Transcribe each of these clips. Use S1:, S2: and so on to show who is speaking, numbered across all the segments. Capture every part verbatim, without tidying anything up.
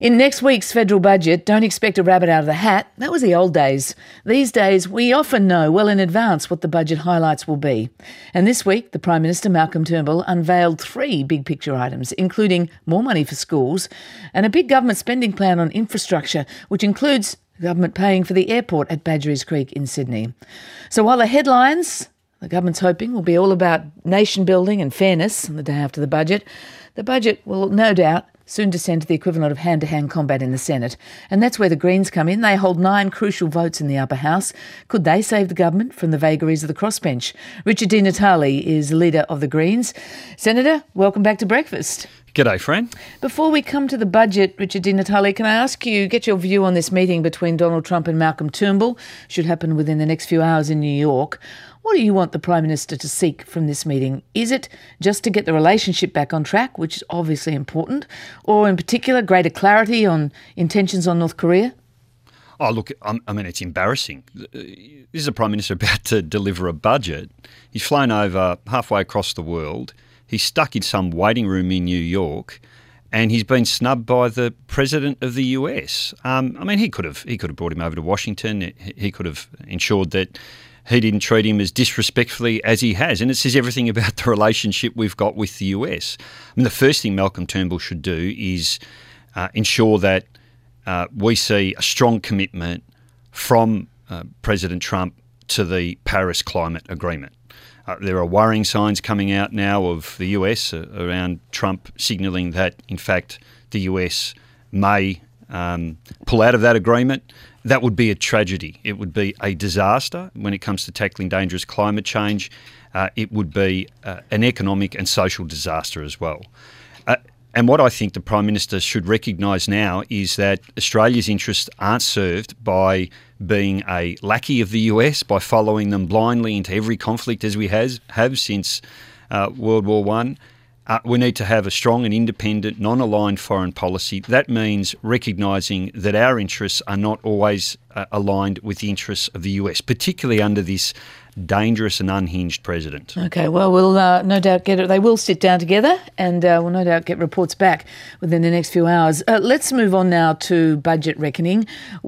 S1: In next week's federal budget, don't expect a rabbit out of the hat. That was the old days. These days, we often know well in advance what the budget highlights will be. And this week, the Prime Minister, Malcolm Turnbull, unveiled three big picture items, including more money for schools and a big government spending plan on infrastructure, which includes the government paying for the airport at Badgerys Creek in Sydney. So while the headlines, the government's hoping, will be all about nation building and fairness on the day after the budget, the budget will no doubt soon descend to the equivalent of hand-to-hand combat in the Senate. And that's where the Greens come in. They hold nine crucial votes in the upper house. Could they save the government from the vagaries of the crossbench? Richard Di Natale is leader of the Greens. Senator, welcome back to breakfast.
S2: G'day, Fran.
S1: Before we come to the budget, Richard Di Natale, can I ask you, get your view on this meeting between Donald Trump and Malcolm Turnbull? Should happen within the next few hours in New York. What do you want the Prime Minister to seek from this meeting? Is it just to get the relationship back on track, which is obviously important, or in particular greater clarity on intentions on North Korea?
S2: Oh, look, I mean, it's embarrassing. This is a Prime Minister about to deliver a budget. He's flown over halfway across the world. He's stuck in some waiting room in New York, and he's been snubbed by the President of the U S. Um, I mean, he could have he could have brought him over to Washington. He could have ensured that he didn't treat him as disrespectfully as he has. And it says everything about the relationship we've got with the U S. I mean, the first thing Malcolm Turnbull should do is uh, ensure that uh, we see a strong commitment from uh, President Trump to the Paris Climate Agreement. Uh, there are worrying signs coming out now of the U S uh, around Trump signalling that, in fact, the U S may um, pull out of that agreement. That would be a tragedy. It would be a disaster when it comes to tackling dangerous climate change. Uh, it would be uh, an economic and social disaster as well. Uh, and what I think the Prime Minister should recognise now is that Australia's interests aren't served by being a lackey of the U S, by following them blindly into every conflict as we has, have since uh, World War One. Uh, we need to have a strong and independent, non-aligned foreign policy. That means recognising that our interests are not always uh, aligned with the interests of the U S, particularly under this dangerous and unhinged president.
S1: Okay, well, we'll uh, no doubt get it. They will sit down together and uh, we'll no doubt get reports back within the next few hours. Uh, let's move on now to budget reckoning.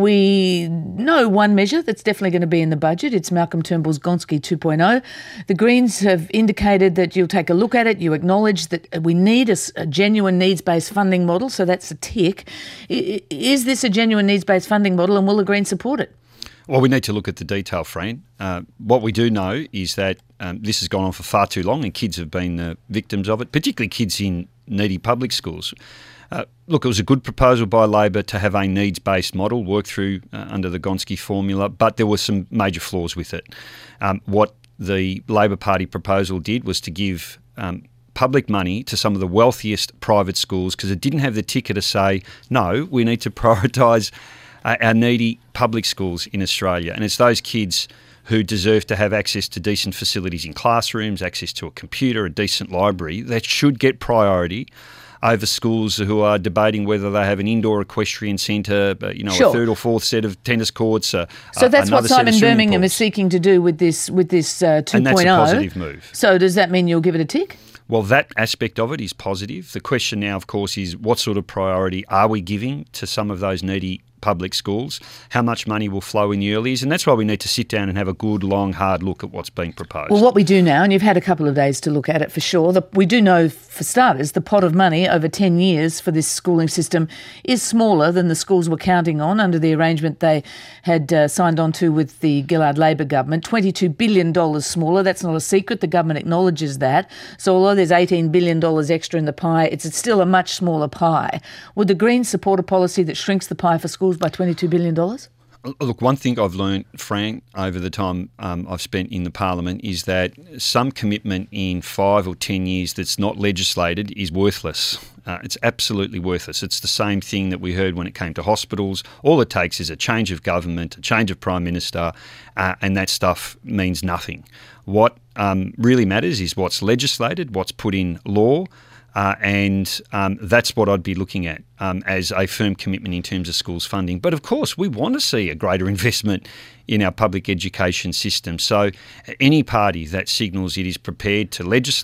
S1: We know one measure that's definitely going to be in the budget. It's Malcolm Turnbull's Gonski two point oh. The Greens have indicated that you'll take a look at it. You acknowledge that we need a, a genuine needs-based funding model, so that's a tick. I, is this a genuine needs-based funding model, and will the Greens support it?
S2: Well, we need to look at the detail, Fran. Uh, what we do know is that um, this has gone on for far too long and kids have been uh, victims of it, particularly kids in needy public schools. Uh, look, it was a good proposal by Labor to have a needs-based model work through uh, under the Gonski formula, but there were some major flaws with it. Um, what the Labor Party proposal did was to give um, public money to some of the wealthiest private schools because it didn't have the ticker to say, no, we need to prioritise Uh, our needy public schools in Australia. And it's those kids who deserve to have access to decent facilities in classrooms, access to a computer, a decent library, that should get priority over schools who are debating whether they have an indoor equestrian centre, you know, sure. a third or fourth set of tennis courts. Uh,
S1: so that's what Simon Birmingham is seeking to do with this with this uh, two point oh.
S2: And that's a positive move.
S1: So does that mean you'll give it a tick?
S2: Well, that aspect of it is positive. The question now, of course, is what sort of priority are we giving to some of those needy public schools? How much money will flow in the early years? And that's why we need to sit down and have a good, long, hard look at what's being proposed.
S1: Well, what we do now, and you've had a couple of days to look at it for sure, the, we do know, for starters, the pot of money over ten years for this schooling system is smaller than the schools were counting on under the arrangement they had uh, signed on to with the Gillard Labor government. twenty-two billion dollars smaller. That's not a secret. The government acknowledges that. So although there's eighteen billion dollars extra in the pie, it's, it's still a much smaller pie. Would the Greens support a policy that shrinks the pie for schools by twenty-two billion dollars?
S2: Look, one thing I've learned, Frank, over the time um, I've spent in the Parliament is that some commitment in five or ten years that's not legislated is worthless. Uh, it's absolutely worthless. It's the same thing that we heard when it came to hospitals. All it takes is a change of government, a change of Prime Minister, uh, and that stuff means nothing. What um, really matters is what's legislated, what's put in law, Uh, and um, that's what I'd be looking at um, as a firm commitment in terms of schools funding. But of course, we want to see a greater investment in our public education system. So any party that signals it is prepared to legislate,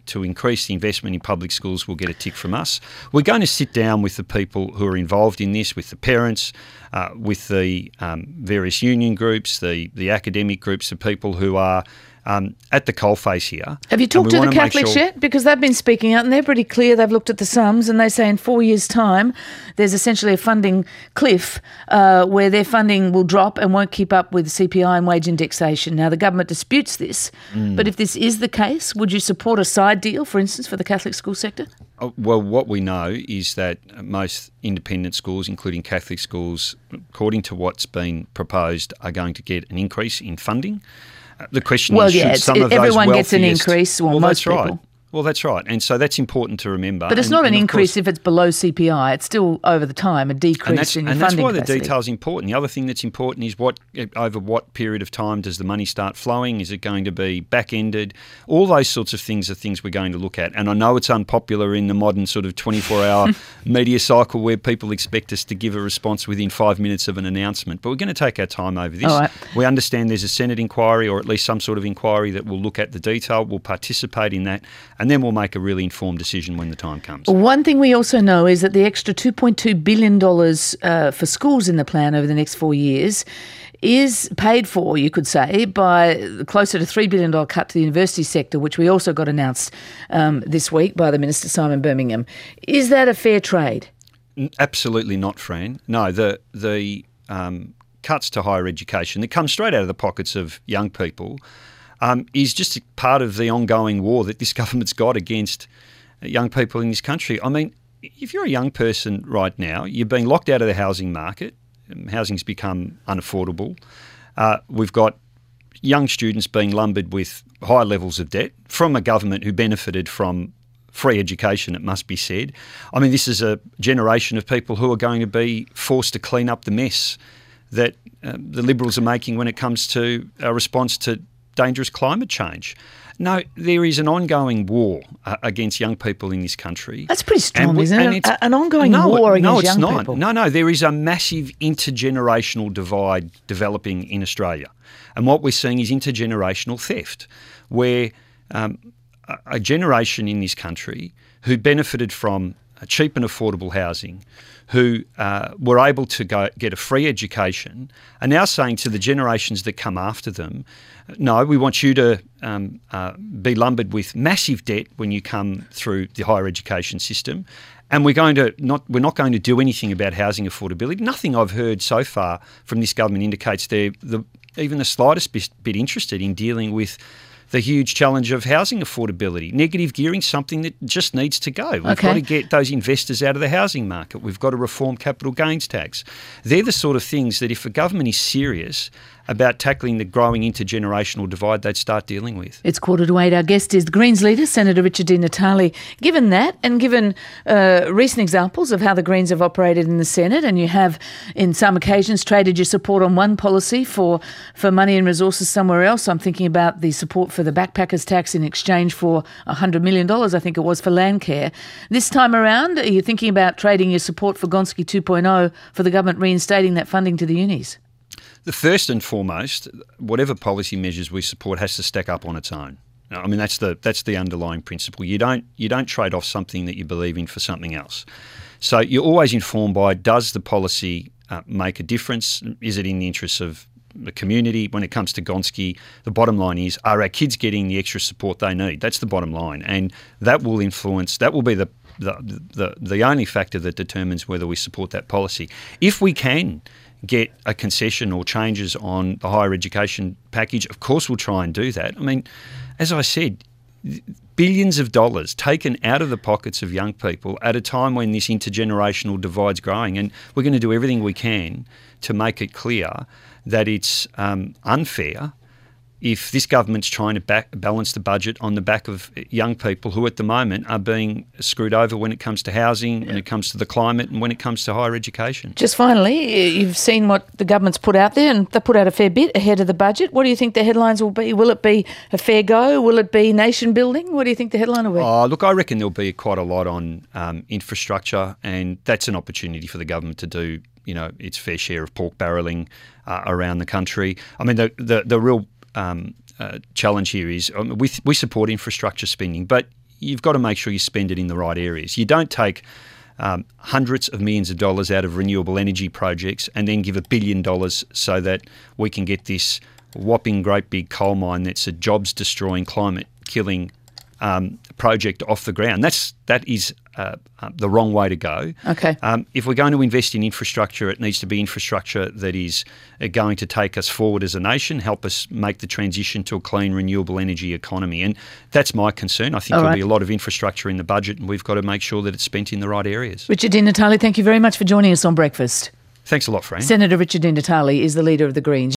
S2: to increase the investment in public schools will get a tick from us. We're going to sit down with the people who are involved in this, with the parents, uh, with the um, various union groups, the, the academic groups, the people who are Um, at the coalface here.
S1: Have you talked to the Catholics
S2: sure
S1: yet? Because they've been speaking out and they're pretty clear. They've looked at the sums and they say in four years' time there's essentially a funding cliff uh, where their funding will drop and won't keep up with C P I and wage indexation. Now, the government disputes this, mm. but if this is the case, would you support a side deal, for instance, for the Catholic school sector?
S2: Oh, well, what we know is that most independent schools, including Catholic schools, according to what's been proposed, are going to get an increase in funding. The question
S1: well,
S2: is,
S1: yeah,
S2: should some
S1: it,
S2: of those
S1: everyone
S2: wealthiest,
S1: gets an increase, well,
S2: well
S1: most
S2: that's
S1: people.
S2: right. Well, that's right. And so that's important to remember.
S1: But it's
S2: and,
S1: not an
S2: and
S1: increase
S2: course,
S1: if it's below C P I. It's still, over the time, a decrease in your
S2: and
S1: funding
S2: that's why
S1: capacity.
S2: the detail is important. The other thing that's important is what over what period of time does the money start flowing? Is it going to be back-ended? All those sorts of things are things we're going to look at. And I know it's unpopular in the modern sort of twenty-four hour media cycle where people expect us to give a response within five minutes of an announcement. But we're going to take our time over this.
S1: All right.
S2: We understand there's a Senate inquiry, or at least some sort of inquiry that will look at the detail. We'll participate in that, and then we'll make a really informed decision when the time comes.
S1: One thing we also know is that the extra two point two billion dollars uh, for schools in the plan over the next four years is paid for, you could say, by closer to three billion dollars cut to the university sector, which we also got announced um, this week by the Minister, Simon Birmingham. Is that a fair trade?
S2: Absolutely not, Fran. No, the the um, cuts to higher education that come straight out of the pockets of young people um, is just a part of the ongoing war that this government's got against young people in this country. I mean, if you're a young person right now, you're being locked out of the housing market. Housing's become unaffordable. Uh, we've got young students being lumbered with high levels of debt from a government who benefited from free education, it must be said. I mean, this is a generation of people who are going to be forced to clean up the mess that uh, the Liberals are making when it comes to a response to dangerous climate change. No, there is an ongoing war uh, against young people in this country.
S1: That's pretty strong,
S2: we,
S1: isn't it? An ongoing
S2: no,
S1: war against
S2: no, it's
S1: young
S2: not.
S1: people.
S2: No, no, there is a massive intergenerational divide developing in Australia. And what we're seeing is intergenerational theft, where um, a, a generation in this country who benefited from cheap and affordable housing, who uh, were able to go get a free education, are now saying to the generations that come after them, no, we want you to um, uh, be lumbered with massive debt when you come through the higher education system, and we're going to not we're not going to do anything about housing affordability. Nothing I've heard so far from this government indicates they're the, even the slightest bit, bit interested in dealing with the huge challenge of housing affordability. Negative gearing, something that just needs to go. We've
S1: okay.
S2: got to get those investors out of the housing market. We've got to reform capital gains tax. They're the sort of things that if a government is serious about tackling the growing intergenerational divide, they'd start dealing with.
S1: It's quarter to eight. Our guest is the Greens leader, Senator Richard Di Natale. Given that, and given uh, recent examples of how the Greens have operated in the Senate, and you have, in some occasions, traded your support on one policy for, for money and resources somewhere else. I'm thinking about the support for the backpackers tax in exchange for one hundred million dollars, I think it was, for Landcare. This time around, are you thinking about trading your support for Gonski two point oh for the government reinstating that funding to the unis?
S2: The first and foremost, whatever policy measures we support has to stack up on its own. I mean, that's the that's the underlying principle. You don't you don't trade off something that you believe in for something else. So you're always informed by, does the policy uh, make a difference? Is it in the interests of the community? When it comes to Gonski, the bottom line is, are our kids getting the extra support they need? That's the bottom line, and that will influence. That will be the the the, the only factor that determines whether we support that policy. If we can get a concession or changes on the higher education package, of course we'll try and do that. I mean, as I said, billions of dollars taken out of the pockets of young people at a time when this intergenerational divide's growing, and we're going to do everything we can to make it clear that it's um, unfair if this government's trying to back, balance the budget on the back of young people who at the moment are being screwed over when it comes to housing, yeah. when it comes to the climate, and when it comes to higher education.
S1: Just finally, you've seen what the government's put out there, and they put out a fair bit ahead of the budget. What do you think the headlines will be? Will it be a fair go? Will it be nation building? What do you think the headline will be?
S2: Oh, look, I reckon there'll be quite a lot on um, infrastructure, and that's an opportunity for the government to do, you know, its fair share of pork barrelling uh, around the country. I mean, the the, the real Um, uh, challenge here is um, we we support infrastructure spending, but you've got to make sure you spend it in the right areas. You don't take um, hundreds of millions of dollars out of renewable energy projects and then give a billion dollars so that we can get this whopping great big coal mine that's a jobs-destroying, climate-killing um, project off the ground. That's that is uh, uh, the wrong way to go.
S1: Okay.
S2: Um, if we're going to invest in infrastructure, it needs to be infrastructure that is uh, going to take us forward as a nation, help us make the transition to a clean, renewable energy economy. And that's my concern. I think
S1: All
S2: there'll
S1: right.
S2: be a lot of infrastructure in the budget, and we've got to make sure that it's spent in the right areas.
S1: Richard Di Natale, thank you very much for joining us on Breakfast.
S2: Thanks a lot, Fran.
S1: Senator Richard Di Natale is the leader of the Greens.